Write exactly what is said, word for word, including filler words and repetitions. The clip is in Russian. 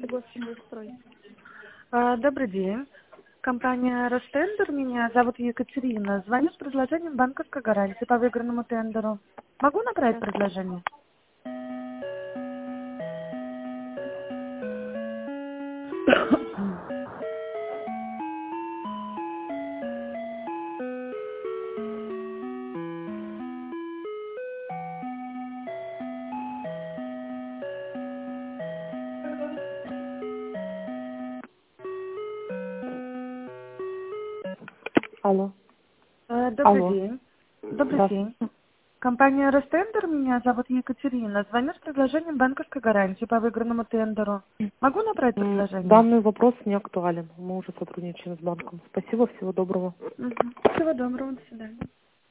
Госинвестрой. А, Добрый день. Компания Ростендер. Меня зовут Екатерина. Звоню с предложением банковской гарантии по выигранному тендеру. Могу направить Сейчас. предложение? Алло. А, Добрый Алло. день. Добрый день. Здравствуйте. Компания Ростендер. Меня зовут Екатерина. Звоню с предложением банковской гарантии по выигранному тендеру. Могу направить М, предложение? Данный вопрос не актуален. Мы уже сотрудничаем с банком. Спасибо, всего доброго. Мгм. Всего доброго. До свидания.